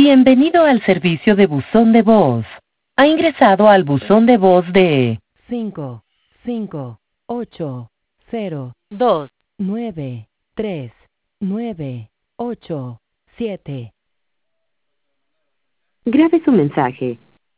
Bienvenido al servicio de buzón de voz. Ha ingresado al buzón de voz de 5, 5, 8, 0, 2, 9, 3, 9, 8, 7. Grabe su mensaje.